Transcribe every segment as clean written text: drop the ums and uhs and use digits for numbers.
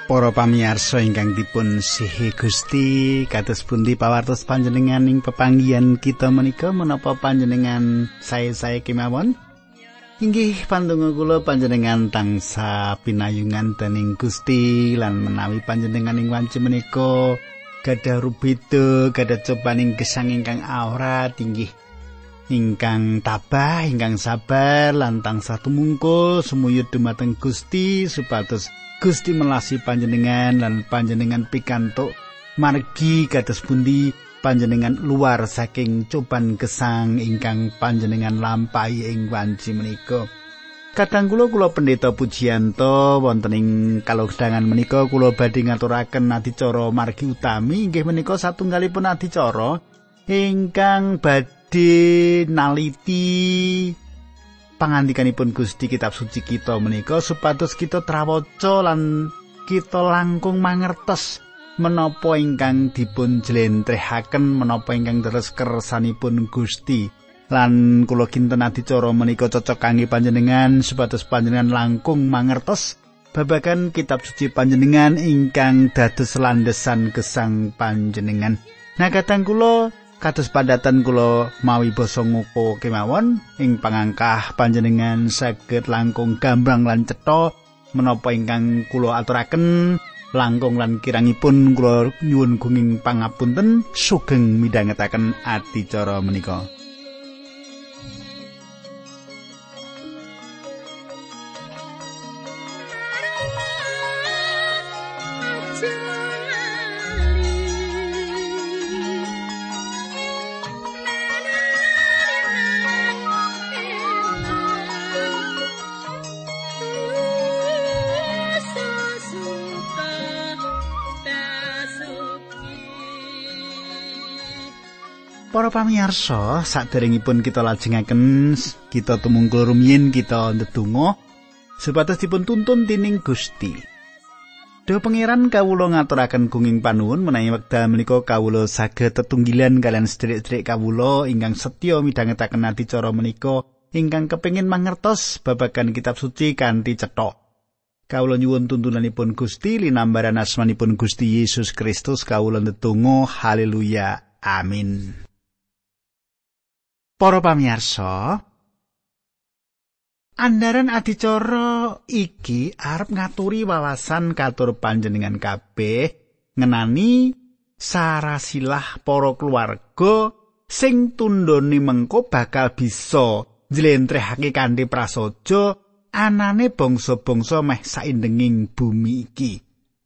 Para pamirsa ingkang dipun sihi Gusti, kados pundi pawartos panjenengan ing pepanggihan kita menika menapa panjenengan sae-sae kemawon? Inggih pandonga kula panjenengan tansah pinayungan dening Gusti lan menawi panjenengan ing wanci menika gadah rubeda, gadah cobaning gesang ingkang awrat inggih ingkang tabah, ingkang sabar lan tansah tumungkul sumuyut dumateng Gusti supados Gusti melasi panjenengan lan panjenengan pikantuk margi kados pundi panjenengan luar saking coban gesang ingkang panjenengan lampahi ing wanci menika. Kadang kula Pendeta Pujiyanto wonten ing kalodhangan menika kula badhe ngaturaken adicara margi utami inggih menika satunggalipun adicara ingkang badhe naliti pangandikanipun Gusti kitab suci kita menika supados kita trawaca lan kita langkung mangertos menapa ingkang dipun jlentrehaken menapa ingkang deres kersanipun Gusti lan kula kinten adicara menika cocok kangge panjenengan supados panjenengan langkung mangertos babagan kitab suci panjenengan ingkang dados landesan gesang panjenengan. Nah kadang kula kados padatan kula mawi basa ngoko kemawon ing pangangkah panjenengan saged langkung gamblang lan cetha menapa ingkang kula aturaken langkung lan kirangipun kula nyuwun gunging pangapunten sugeng midhangetaken adicara menika. Para pamirsa, saderengipun kita lajengaken kita tumungkul rumiyin kita ndedonga supados dipun tuntun dening Gusti. Duh Pangeran kawula ngaturaken gunging panuwun menawi wekdal menika kawula saged tetunggilan kalian sedherek-sedherek kawula ingkang setya midhangetaken adicara menika ingkang kepengin mangertos babagan kitab suci kanthi cetha. Kawula nyuwun tuntunanipun Gusti linambaran asmanipun Gusti Yesus Kristus kawula ndedonga haleluya amin. Para pamirsa, andharan adicara iki arep ngaturi wawasan katur panjenengan kabeh ngenani sarasilah para keluarga sing tundhone mengko bakal bisa njlentrehake kanthi prasaja anane bangsa-bangsa meh saindenging bumi iki.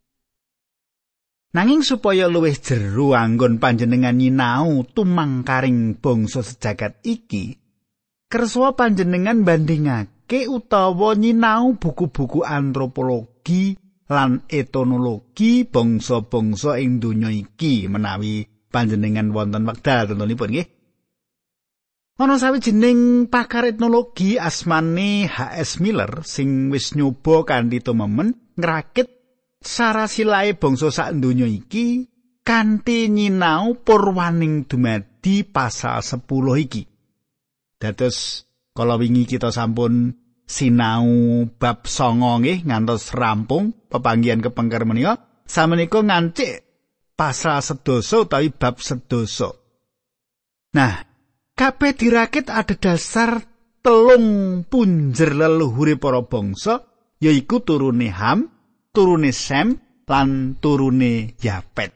Nanging supaya luwih jero anggon panjenengan nyinau tumangkaring bangsa sejagat iki, kersa panjenengan bandingake utawa nyinau buku-buku antropologi lan etnologi bangsa-bangsa ing donya iki menawi panjenengan wonten wekdal tentunipun nggih. Ana sawijining pakar etnologi asmane H.S. Miller sing wis nyoba kanthi tumemen ngrakit sarasilahe bangsa sak donya iki kanthi nyinau purwaning dumadi pasal 10 iki. Dados kala wingi kita sampun sinau bab 9 nggih ngantos rampung pepanggihan kepengker menika sameneika ngancik pasal 11 utawi bab 11. Nah, kabeh dirakit adhedhasar telung punjer leluhure para bangsa yaiku turune Ham, turune Sem lan turune Yafet.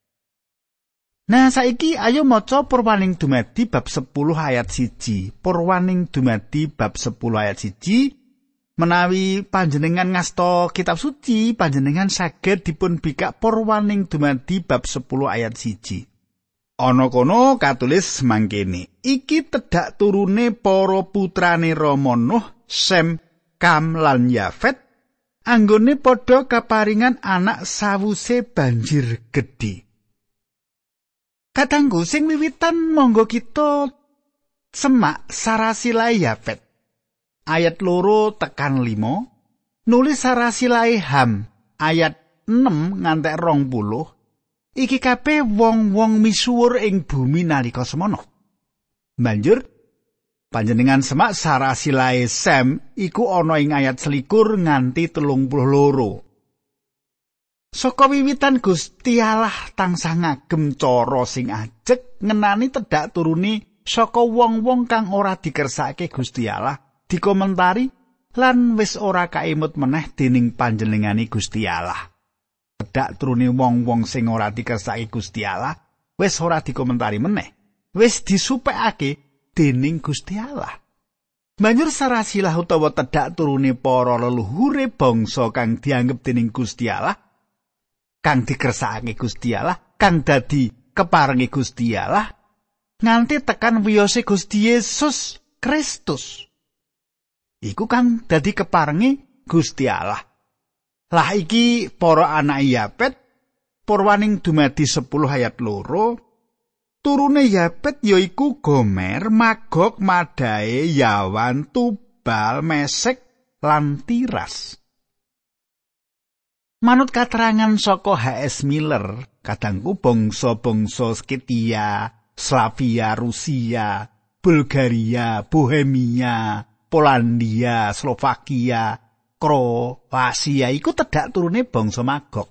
Nah saiki ayo maca Purwaning Dumadi bab 10 ayat 1. Purwaning Dumadi bab 10 ayat 1 menawi panjenengan ngasta kitab suci panjenengan saged dipun bikak Purwaning Dumadi bab 10 ayat 1. Ana kono katulis mangkene, iki tedhak turune para putrane Rama Nuh, Sem, Kam lan Yafet anggone padha kaparingan anak sawuse banjir gedhe. Katanggu sing wiwitan monggo kita semak sarasilahe Yafet. Ayat 2 tekan 5 nulis sarasilahe Ham ayat 6 ngantek 20. Iki kabeh wong-wong misuwur ing bumi nalika semana. Banjur panjenengan semak sarasilahe Sem iku ana ing ayat 21 nganti 32. Saka wiwitan Gusti Allah tansah ngagem cara sing ajeg ngenani tedhak turune saka wong-wong kang ora dikersakake Gusti Allah, dikomentari lan wis ora kaimut meneh dening panjenengane Gusti Allah. Tedhak turune wong-wong sing ora dikersakake Gusti Allah wis ora dikomentari meneh, wis disupekake dening Gusti Allah. Banjur sarasilah utawa tedhak turune para leluhure bangsa kang dianggep dening Gusti Allah, kang dikersakake Gusti Allah, kang dadi keparengi Gusti Allah nganti tekan wiyose Gusti Yesus Kristus. Iku kang dadi keparengi Gusti Allah. Lah iki para anak Yapet, purwaning dumadi 10 ayat 2. Turune Yapet yaiku Gomer, Magog, Madae, Yawan, Tubal, Mesek lan Tiras. Manut katerangan saka H.S. Miller, kadangku bangsa-bangsa Sketia, Slavia, Rusia, Bulgaria, Bohemia, Polandia, Slovakia, Kroasia iku tedhak turune bangsa Magog.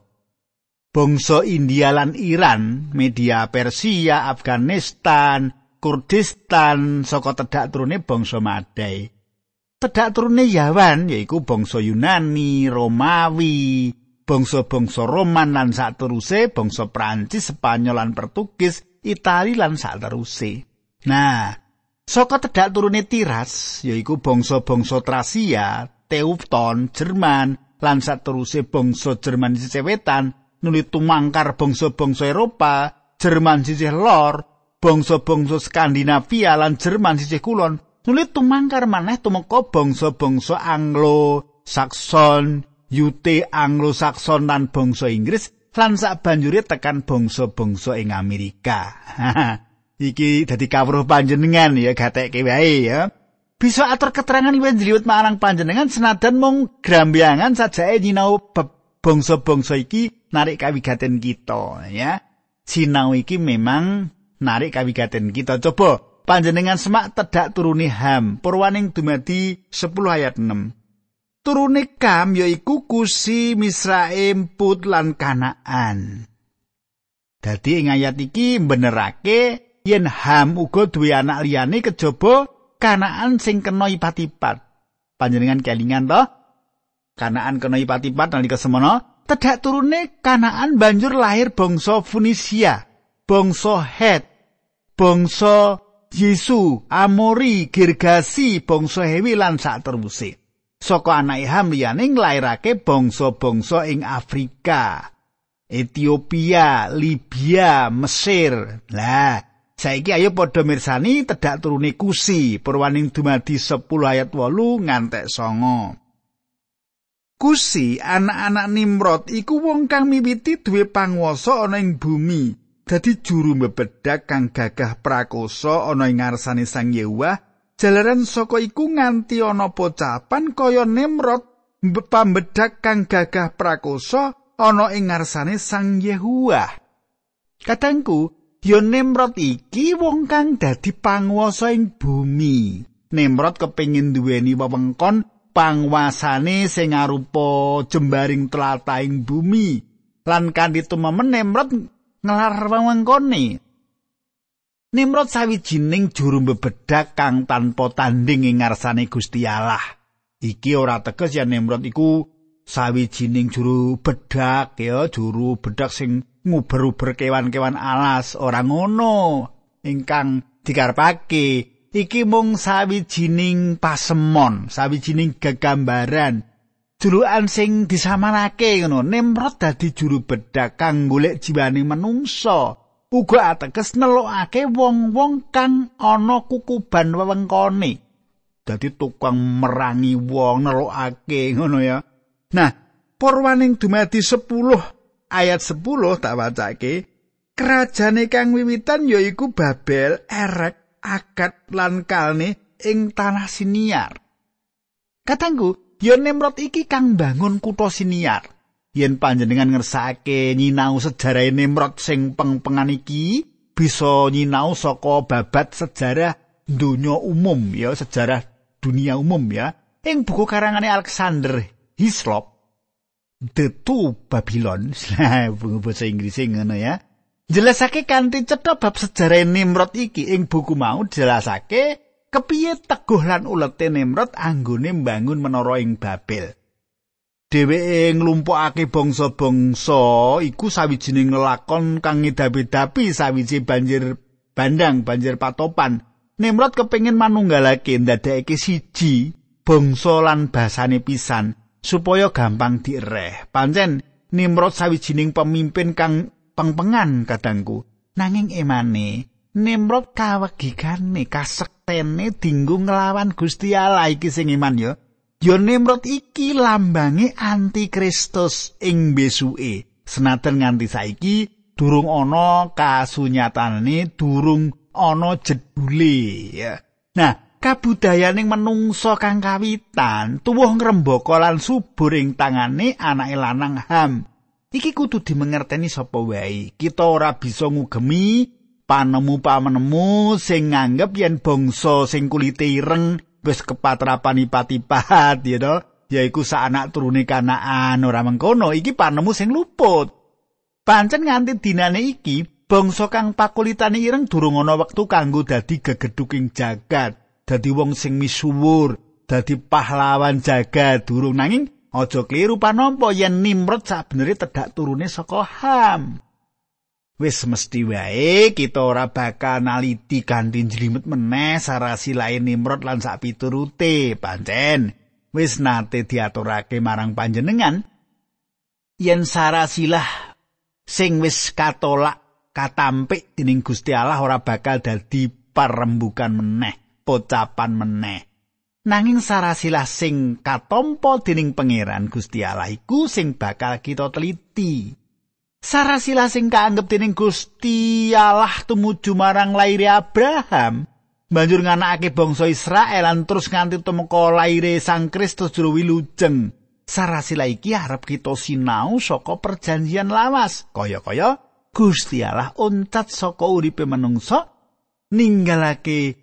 Bangsa India lan Iran, Media Persia, Afghanistan, Kurdistan saka tedhak turune bangsa Madae. Tedhak turune Yawan yaiku bangsa Yunani, Romawi, bangsa-bangsa Roman lan sateruse, bangsa Prancis, Spanyol lan Portugis, Itali lan sateruse. Nah, saka tedhak turune Tiras yaiku bangsa-bangsa Trasia, Teuton, Jerman lan sateruse bangsa Jerman sisih wetan, nuli tumangkar bangsa-bangsa Eropa, Jerman sisih lor, bangsa-bangsa Skandinavia lan Jerman sisih kulon, nuli tumangkar maneh tumeka bangsa-bangsa Anglo-Sakson, Yute Anglo-Sakson lan bangsa Inggris lan sabanjure tekan bangsa-bangsa ing Amerika. Iki dadi kawruh panjenengan ya, gatekke wae ya. Bisa atur keterangan luwih njliwet marang panjenengan senajan mung grambiangan sajake nyinau bangsa-bangsa iki narik kawigaten kita ya. Sinau iki memang narik kawigaten kita. Coba panjenengan semak tedhak turune Ham, purwaning dumadi 10 ayat 6. Turune Kam yaiku Kusi, Misraim, Put lan Kanaan. Dadi ing ayat iki mbenerake yen Ham uga duwe anak liyane kejaba Kanaan sing kena ipat-ipat. Panjenengan kelingan to? Kanaan kena ipat-ipat nalika semono. Tedhak turune Kanaan banjur lahir bangsa Funisia, bangsa Het, bangsa Yesu, Amori, Girgasi, bangsa Hewi lan sateruse. Saka anake Ham liyane nglairake bangsa-bangsa ing Afrika, Ethiopia, Libya, Mesir. Lah, saiki ayo padha mirsani tedhak turune Kusi, purwaning dumadi 10 ayat 8 ngantek 9. Kusi, anak-anak Nimrod iku wong kang miwiti duwe panguwasa ana ing bumi, dadi juru mbebedhak kang gagah prakosa ana ing ngarsane Sang Yewah. Jalaran saka iku nganti ana pocapan kaya Nimrod, pambedhak kang gagah prakosa ana ing ngarsane Sang Yewah. Katengku, ya Nimrod iki wong kang dadi panguwasa ing bumi. Nimrod kepengin duweni wewengkon panguwasane sing arupa jembaring tlatah ing bumi. Lan kanthi tumemen Nimrod ngelar wewengkone. Nimrod sawijining juru mbebedhak kang tanpa tanding ing ngarsane Gusti Allah. Iki ora teges yen Nimrod iku sawijining juru bedhak ya, juru bedhak sing nguber-uber kewan-kewan alas, ora ngono. Ingkang dikarepake iki mung sawijining pasemon, sawijining gegambaran. Julukan sing disamanake ngono. Nimrod dadi juru bedhak kang golek jiwane manungsa. Uga ateges nelokake wong-wong kang ana kukuban wewengkone. Dadi tukang merangi wong nelokake ngono ya. Nah, purwaning dumadi 10 ayat 10 tak wacake. Kerajane kang wiwitan yaiku Babel, Erek, Akad lan Kalne ing tanah Siniar. Katanggu, ya Nimrod iki kang bangun kutha Siniar. Yen panjenengan ngersakake nyinau sejarah Nimrod sing peng-pengan iki, bisa nyinau saka babat sejarah donya umum ya, sejarah dunia umum ya. Ing buku karangane Alexander Hislop, The Two Babylon, basa Inggris ngono ya. Jelasake kanthi cetha bab sejarah Nimrod iki ing buku mau jelasake kepiye teguh lan ulete Nimrod anggone mbangun menara ing Babel. Dheweke nglumpukake bangsa-bangsa iku sawijining lelakon kang ngedapi-dapi sawiji banjir bandang, banjir patopan. Nimrod kepengin manunggalake ndadekake siji bangsa lan basane pisan supaya gampang direh. Pancen Nimrod sawijining pemimpin kang pengpengan kadangku. Nanging emane Nimrod kawegigane kasektene dinggo nglawan Gusti Allah iki sing iman ya. Ya Nimrod iki lambange antikristus ing besuke. Senajan nganti saiki durung ana kasunyatane, durung ana jedule ya. Nah, kabudayaning menungsa kang kawitan tuwuh ngrembaka lan subur ing tangane anake lanang Ham. Iki kudu dimengerteni sapa wae. Kita ora bisa ngugemi panemu-panemu sing nganggep yen bangsa sing kulite ireng wis kepatrapan ipat-ipat ya to, yaiku sak anak turune Kanaan. Ora mengkono, iki panemu sing luput. Pancen nganti dinane iki bangsa kang pakulitane ireng durung ana wektu kanggo dadi gegedhuking jagat. Dadi wong sing misuwur, dadi pahlawan jagat durung. Nanging aja kliru panampa yen Nimrod sabenere tedhak turune saka Ham. Wis mesti wae kita ora bakal naliti kanthi njlimet meneh sarasilahe Nimrod lan sak piturute. Pancen wis nate diaturake marang panjenengan yen sarasilah sing wis katolak katampik dening Gusti Allah ora bakal dadi parembukan meneh, pocapan meneh. Nanging sarasilah sing katampa dening pangeran Gusti Allah iku sing bakal kita teliti. Sarasilah sing kaanggep dening Gusti Allah tumuju marang laire Abraham, banjur nganakake bangsa Israel lan terus nganti tumeka laire Sang Kristus jero wilujeng. Sarasilah iki arep kita sinau saka perjanjian lawas. Kaya-kaya Gusti Allah oncat saka uripe manungsa, ninggalake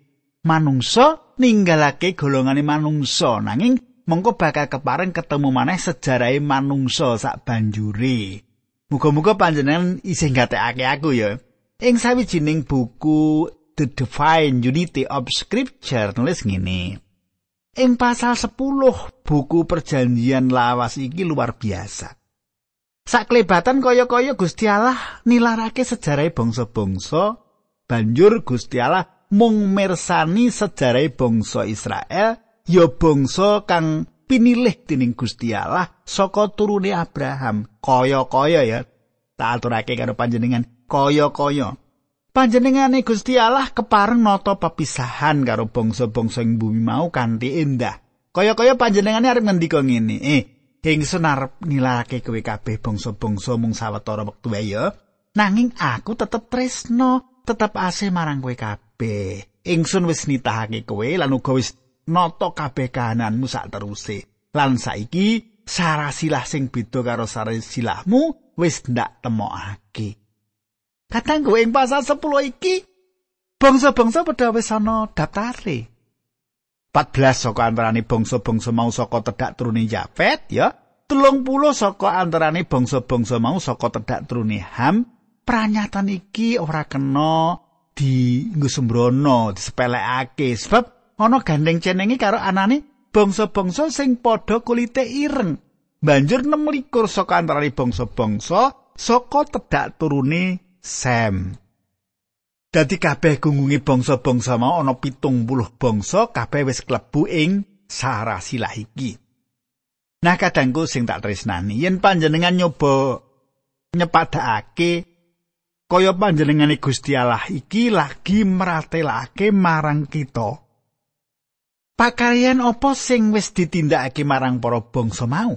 golongane manungsa, nanging mengko bakal kepareng ketemu maneh sejarahe manungsa sak banjure. Muga-muga panjenengan isih ngatekake aku ya. Ing sawijining buku The Divine Unity of Scripture nulis ngene. Ing pasal 10 buku perjanjian lawas iki luar biasa. Saklebatan kaya-kaya Gusti Allah nilarake sejarahe bangsa-bangsa, banjur Gusti Allah mung mirsani sejarahe bangsa Israel, ya bangsa kang pinilih dening Gusti Allah saka turune Abraham. Kaya-kaya ya, tak aturake karo panjenengan, kaya-kaya panjenengane Gusti Allah kepareng nata pepisahan karo bangsa-bangsa ing bumi mau kanthi endah. Kaya-kaya panjenengane arep ngendika ngene, ingsun arep nilarake kowe kabeh bangsa-bangsa mung sawetara wektu wae ya. Nanging aku tetep tresno, tetep asih marang kowe kabeh. Ingsun wis nitahake kowe lan uga wis nata kabeh kahananmu sak teruse. Lan saiki sarasilah sing beda karo sarasilahmu wis ndak temokake. Katanggu ing pasal 10 iki bangsa-bangsa padha wis ana daftare. 14 saka antarane bangsa-bangsa mau saka tedhak turune Yafet ya, 30 saka antarane bangsa-bangsa mau saka tedhak turune Ham. Pranyatan iki ora kena dienggo sembrono, disepelekake sebab ana gandeng cenenge karo anane bangsa-bangsa sing padha kulite ireng. Banjur 26 saka antarane bangsa-bangsa saka tedhak turune Sem. Dadi kabeh gunggunge bangsa-bangsa mau ana 70 bangsa kabeh wis klebu ing sarasilah iki. Nah kadangku sing tak tresnani, yen panjenengan nyoba nyepadakake kaya panjenengane Gusti Allah iki lagi meratelake marang kita. Pakaryan apa sing wis ditindakake marang para bangsa mau?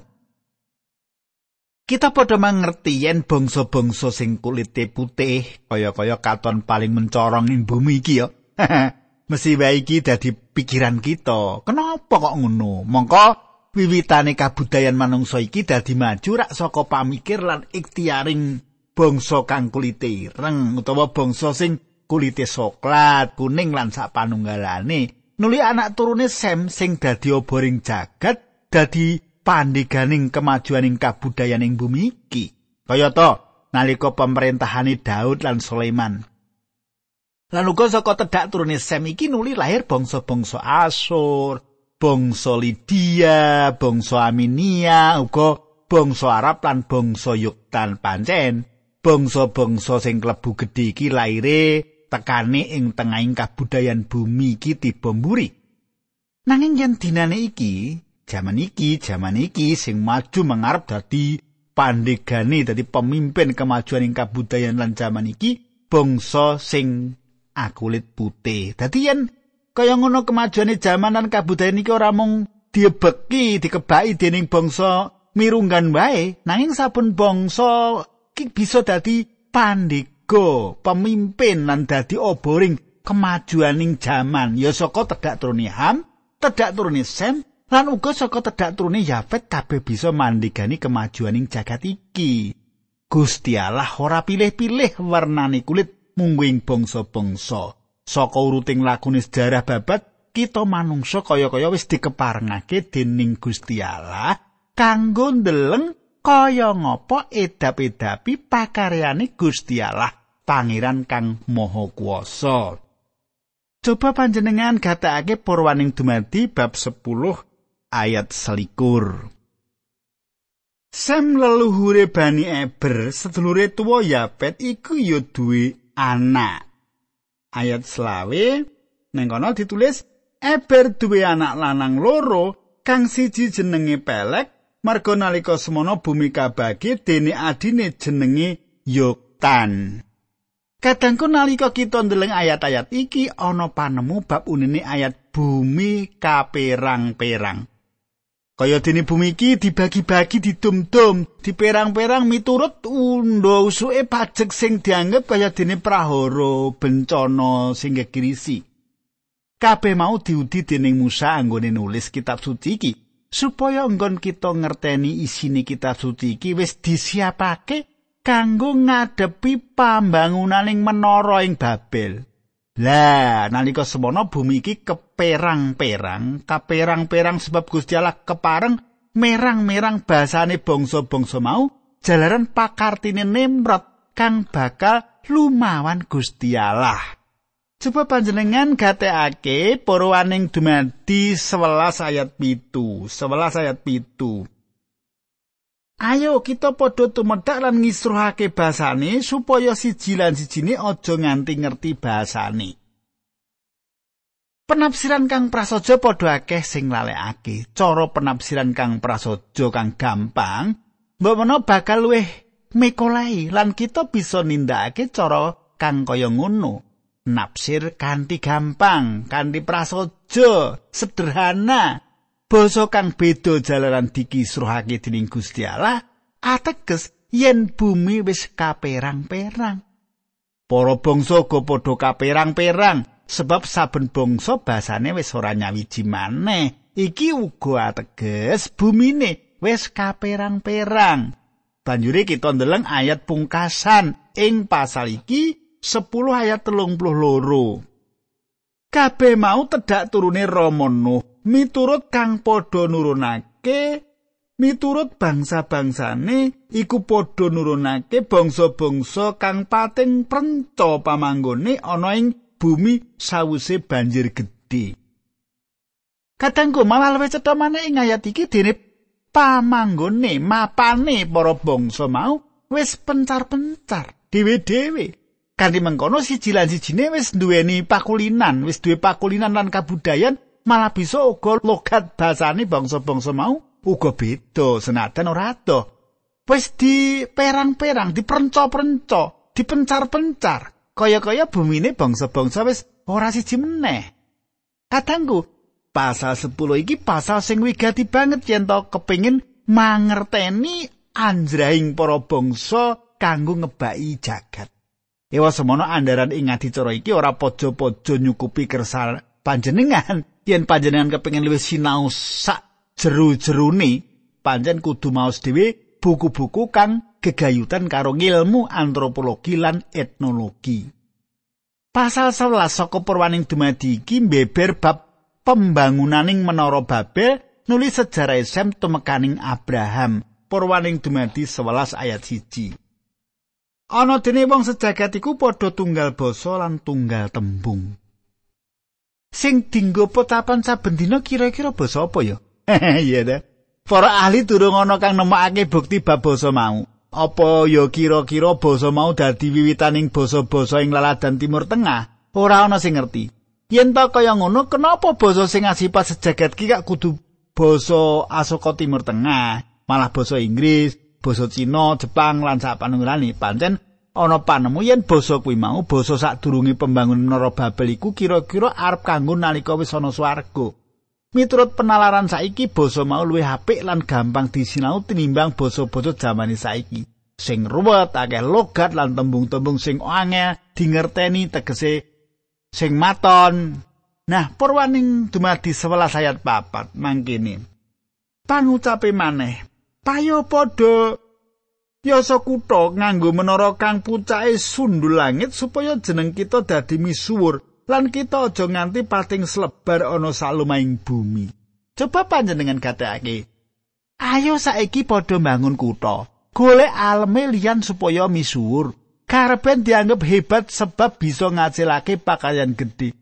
Kita padha mangerti yen bangsa-bangsa sing kulite putih kaya-kaya katon paling mencorong ing bumi iki ya. Mesti wae iki dadi pikiran kita. Kenapa kok ngono? Mongko wiwitane kabudayan manungsa iki dadi maju rak saka pamikir lan ikhtiaring bangsa kang kulite ireng utawa bangsa sing kulite soklat, kuning lan sapanunggalane. Nuli anak turune Sem sing dadi oboring jagat, dadi pandheganing kemajuaning kabudayan ing bumi iki. Kayata nalika pemerintahané Daud lan Sulaiman. Lan uga saka tedhak turune Sem iki nuli lahir bangsa-bangsa Asyur, bangsa Lydia, bangsa Aminia, uga bangsa Arab lan bangsa Yoktan. Pancen bangsa-bangsa sing klebu gedhe iki laire tekane ing tengahing kabudayan bumi iki tiba mburi. Nanging yen dinane iki, jaman iki sing maju mengarep dadi pandegane, dadi pemimpin kemajuan ing kabudayan lan jaman iki bangsa sing akulit putih. Dadi yen kaya ngono kemajuane jaman lan kabudayan iki ora mung diebeki, dikebaki dening bangsa mirunggan wae, nanging saben bangsa iki bisa dadi pandega, pemimpin lan dadi oboring kemajuaning jaman. Ya saka tedhak turune Ham, tedhak turune Sem, lan uga saka tedhak turune Yafet kabeh bisa mandhegani kemajuaning jagat iki. Gusti Allah ora pilih-pilih warnane kulit mungguing bangsa-bangsa. Saka uruting lakune sejarah babat, kita manungsa kaya-kaya wis dikeparengake dening Gusti Allah kanggo ndeleng kaya ngapa edap-edapi pakaryane Gusti Allah, Pangeran kang Maha Kuwasa. Coba panjenengan gatekake Purwaning Dumadi bab 10 ayat 21. Sem leluhure Bani Eber, sedulure tuwa Yafet iku ya duwe anak. Ayat 20 neng kono ditulis Eber duwe anak lanang loro, kang siji jenenge Pelek, marga nalika semana bumi kabagi dene adine jenenge Yoktan. Kadangku nalika kita ndeleng ayat-ayat iki ana panemu bab unine ayat bumi kaperang-perang. Kaya dene bumi iki dibagi-bagi, didum-dum, diperang-perang miturut undha usuke pajek sing dianggep kaya dene prahara bencana sing gegirisi. Kabeh mau diudi dening Musa anggone nulis kitab suci iki supaya enggon kita ngerteni isine kitab suci iki wis disiapake kanggo ngadepi pambangunaning menara ing Babel. Lah, nalika semana bumi iki kaperang-perang sebab Gusti Allah kepareng merang-merang basane bangsa-bangsa mau jalaran pakartine Nimrod kang bakal lumawan Gusti Allah. Coba panjenengan gatekake Purwaning Dumadi 11 ayat 7. Ayo kita padha tumedhak lan ngisruhake basane supaya siji lan sijine aja nganti ngerti basane. Penafsiran kang prasaja padha akeh sing lalekake. Cara penafsiran kang prasaja kang gampang, mbok menawa bakal luwih mekolai lan kita bisa nindakake cara kang kaya ngono. Nafsir kanthi gampang, kanthi prasaja, sederhana. Basa kang beda jalaran dikisruhake dening Gusti Allah ateges yen bumi wis kaperang-perang. Para bangsa uga padha kaperang-perang sebab saben bangsa basane wis ora nyawiji maneh. Iki uga ateges bumine wis kaperang-perang. Banjure kita ndeleng ayat pungkasan ing pasal iki 10 ayat 32. Kabeh mau tedhak turune Rama Nuh miturut kang padha nurunake, miturut bangsa-bangsane iku padha nurunake bangsa-bangsa kang pating prenca pamanggone ana ing bumi sawise banjir gedhe. Kadangku malah luwih cetha maneh ing ayat iki dene pamanggone mapane para bangsa mau wis pencar-pencar dhewe-dhewe. Kanthi mengkono siji lan sijine wis duweni pakulinan, wis duwe pakulinan lan kabudayan, malah bisa uga logat basane bangsa-bangsa mau uga beda senajan ora adoh. Wis diperang-perang, dipenca-penca, dipencar-pencar. Kaya-kaya bumine bangsa-bangsa wis ora siji meneh. Kadangku, pasal 10 iki pasal sing wigati banget yen to kepengin mangerteni anjrahing para bangsa kanggo ngebaki jagat. Ewa semono andaran ing adicara iki ora pojo-pojo nyukupi kersane panjenengan. Yen panjenengan kepengin luwih sinau sak jeru-jerune, panjen kudu maos dhewe buku-buku kang gegayutan karo ilmu antropologi lan etnologi. Pasal 11 saka Purwaning Dumadi iki mbeber bab pembangunaning menara Babel nulis sejarah Sem tumekaning Abraham. Purwaning dumadi 11 ayat 1. Ana dene wong sejagat iku padha tunggal basa lan tunggal tembung. Sing dienggo potapan saben dina kira-kira basa apa ya? Iya ta. Para ahli durung ana kang nemokake bukti bab basa mau. Apa ya kira-kira basa mau dadi wiwitaning basa-basa ing laladan Timur Tengah? Ora ana sing ngerti. Yen ta kaya ngono, kenapa basa sing asipat sejagat ki gak kudu basa asaka Timur Tengah? Malah basa Inggris, basa Cina, Jepang lan sapanunggalane. Pancen ana panemu yen basa kuwi mau basa sadurunge pembangunan Menara Babel iku kira-kira arep kanggo nalika wis ana swarga. Miturut penalaran saiki basa mau luwih apik lan gampang disinau tinimbang basa-basa zamane saiki. Sing ruwet, akeh logat lan tembung-tembung sing angel dingerteni tegese sing maton. Nah, purwaning dumadi 11 ayat 4 mangkene. Pangucape maneh payo padha yasa kutha nganggo menara kang pucake sundul langit supaya jeneng kita dadi misuwur lan kita aja nganti pating slebar ana salumahing bumi. Coba panjenengan gatekake. Ayo saiki padha mbangun kutha. Golek aleme liyan supaya misuwur. Karepen dianggep hebat sebab bisa ngasilake pakaian gedhe.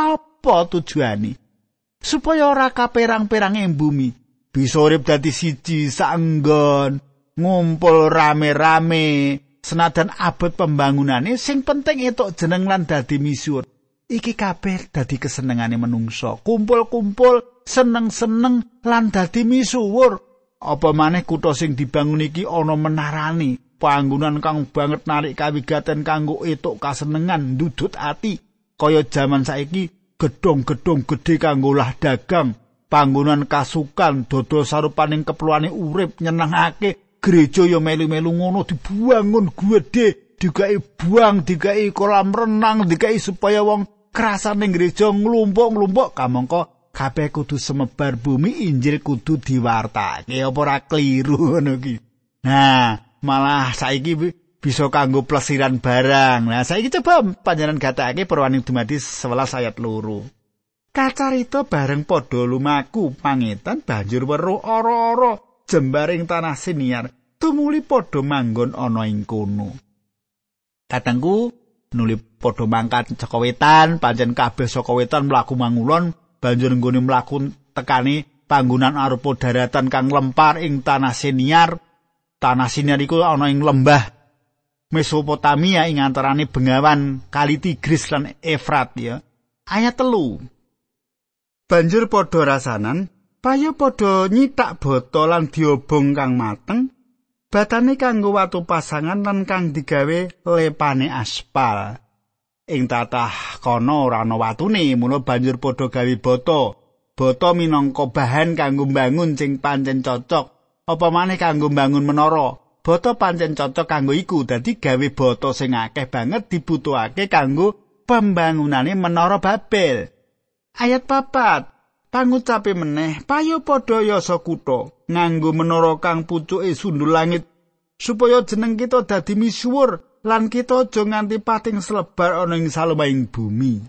Apa tujuane? Supaya ora kaperang-perang ing bumi. Bisa urip dadi siji saenggon, ngumpul rame-rame, senajan abot pembangunane sing penting entuk jeneng lan dadi misuwur. Iki kabeh dadi kesenengane menungso. Kumpul-kumpul, seneng-seneng lan dadi misuwur. Apa maneh kutha sing dibangun iki ana menarane, panggonan kang banget narik kawigaten kanggo entuk kasenengan, ndudut ati. Kaya jaman saiki gedhong-gedhong gedhe kanggo lah dagang. Panggonan kasukan dodo sarupaning keperluane urip nyenengake. Gereja ya melu-melu ngono dibangun gedhe, digawe buang, digawe kolam renang, digawe supaya wong krasane gereja nglumpuk-nglumpuk. Kamangka kabeh kudu semebar bumi, Injil kudu diwartake. Apa ora kliru ngono ki. Nah, malah saiki bisa kanggo plesiran barang. Nah, saiki coba panjenengan gatekake Purwaning dumadi 11 ayat 2. Kacarita bareng padha lumaku pangetan banjur weruh ora-ora jembaring tanah siniar tumuli padha manggon ana ing kono. Katengku nuli padha mangkat saka wetan, pancen kabeh saka wetan mlaku mangulon banjur nggone mlaku tekani panggonan arupa daratan kang lempar ing tanah siniar. Tanah siniar iku ana ing lembah Mesopotamia ing antarane bengawan Kali Tigris lan Efrat ya. Ayat 3. Banjur padha rasanan, payo padha nyithak bata lan diobong kang mateng, batane kanggo watu pasangan lan kang digawe lepane aspal. Ing tatah kono ora ana watune, mula banjur padha gawe bata. Bata minangka bahan kanggo mbangun sing pancen cocok, apa maneh kanggo mbangun menara. Bata pancen cocok kanggo iku, dadi gawe bata sing akeh banget dibutuhake kanggo pembangunane Menara Babel. Ayat 4. Pangucape meneh, payo padha yasa kutha nganggo menara kang pucuke sundul langit supaya jeneng kita dadi misuwur lan kita aja nganti pating slebar ana ing salumahing bumi.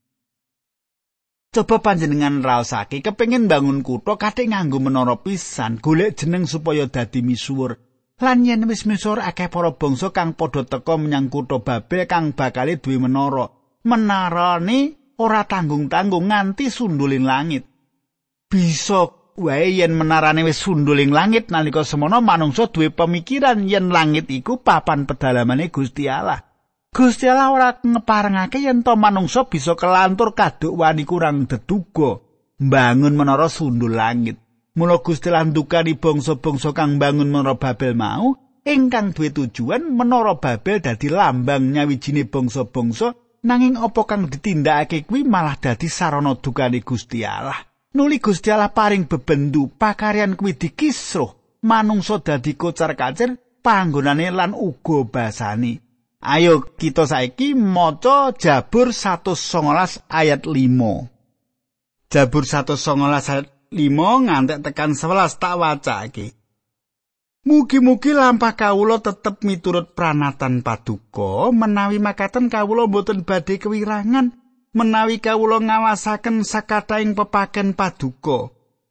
Coba panjenengan raosake kepengin bangun kutha kathik nganggo menara pisan, golek jeneng supaya dadi misuwur. Lan yen wis misuwur akeh para bangsa kang padha teka menyang kutha Babel kang bakale duwe menara. Menarane ora tanggung-tanggung nganti sunduling langit. Bisa wae yen menarane wis sunduling langit nalika semono manungsa duwe pemikiran yen langit iku papan pedalamane Gusti Allah. Gusti Allah ora ngeparengake yen to manungsa bisa kelantur kaduk wani kurang deduga mbangun menara sundul langit. Mula Gusti Allah ndukani bangsa-bangsa kang mbangun menara Babel mau ingkang duwe tujuan menara Babel dadi lambang nyawijine bangsa-bangsa. Nanging apa kang ditindakake kuwi malah dadi sarana dukane Gusti Allah. Nuli Gusti Allah paring bebendu pakaryan kuwi dikisruh, manungsa dadi kocar-kacir panggonane lan uga basane. Ayo kita saiki maca Jabur 119 ayat 5. Jabur 119 ayat 5 ngantek tekan 11 tak wacake. Mugi-mugi lampah kawula tetep miturut pranatan paduka, menawi makaten kawula boten badhe kewirangan, menawi kawula ngawasaken sakathahing pepaken paduka.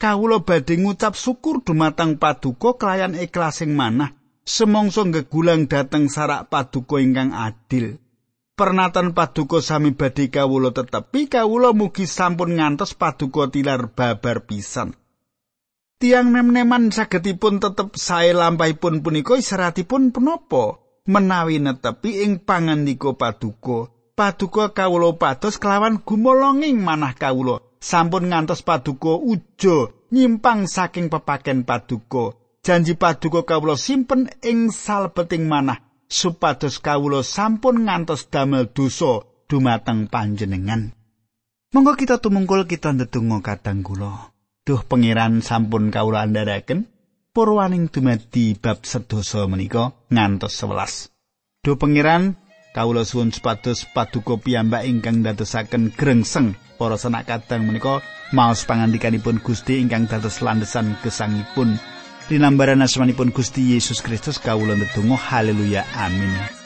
kawula badhe ngucap syukur dumateng paduka kelayan ikhlasing manah semangsa gegulang dhateng sarak paduka ingkang adil. Pernatan paduka sami badhe kawula tetepi, kawula mugi sampun ngantos paduka tilar babar pisan. Tiang nem-neman sagedipun tetep sae lampahipun punika isyaratipun punapa? Menawi netepi ing pangandika paduka. Paduka kawula pados kelawan gumolonging manah kawula sampun ngantos paduka uja nyimpang saking pepaken paduka. Janji paduka kawula simpen ing salebeting manah supados kawula sampun ngantos damel dosa dumateng panjenengan. Monggo kita tumungkul kita ndedonga kadang kula. Duh Pangeran sampun kawula andharaken purwaning dumadi bab sedasa menika ngantos 11. Duh Pangeran kawula suwun supados paduka piyambak ingkang dadosaken grengseng para sanak kadang menika maos pangandikanipun Gusti ingkang dados landesan gesangipun. Dinambaran asmanipun Gusti Yesus Kristus kawula ndedonga haleluya amin.